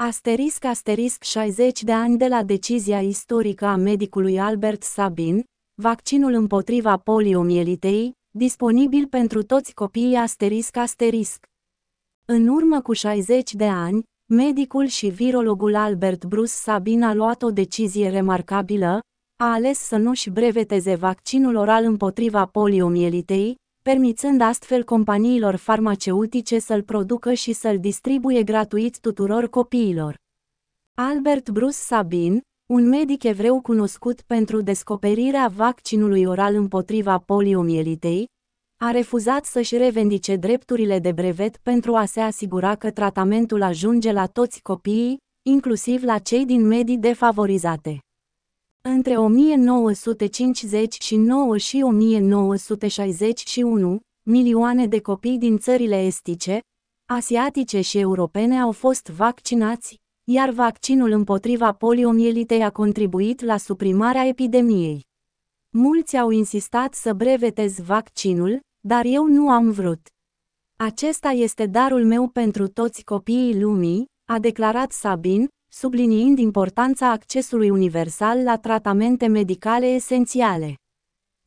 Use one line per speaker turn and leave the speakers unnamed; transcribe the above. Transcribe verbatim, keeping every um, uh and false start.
Asterisc asterisc șaizeci de ani de la decizia istorică a medicului Albert Sabin, vaccinul împotriva poliomielitei, disponibil pentru toți copiii asterisc asterisc. În urmă cu șaizeci de ani, medicul și virologul Albert Bruce Sabin a luat o decizie remarcabilă, a ales să nu-și breveteze vaccinul oral împotriva poliomielitei, permițând astfel companiilor farmaceutice să-l producă și să-l distribuie gratuit tuturor copiilor. Albert Bruce Sabin, un medic evreu cunoscut pentru descoperirea vaccinului oral împotriva poliomielitei, a refuzat să-și revendice drepturile de brevet pentru a se asigura că tratamentul ajunge la toți copiii, inclusiv la cei din medii defavorizate. Între o mie nouă sute cincizeci și nouă și o mie nouă sute șaizeci și unu, milioane de copii din țările estice, asiatice și europene au fost vaccinați, iar vaccinul împotriva poliomielitei a contribuit la suprimarea epidemiei. Mulți au insistat să brevetez vaccinul, dar eu nu am vrut. Acesta este darul meu pentru toți copiii lumii, a declarat Sabin, subliniind importanța accesului universal la tratamente medicale esențiale.